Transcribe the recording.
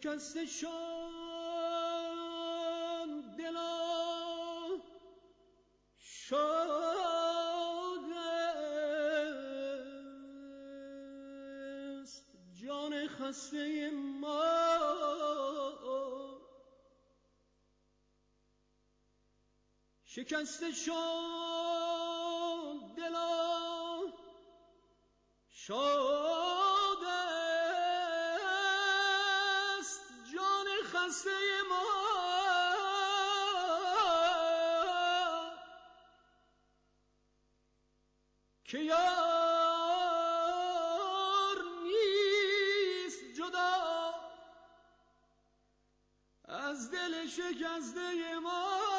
شکسته شد دلا شاد است جان خسته ما شکسته شد دلا شاد است جان خسته ما که یار نیست جدا از دل شکسته ما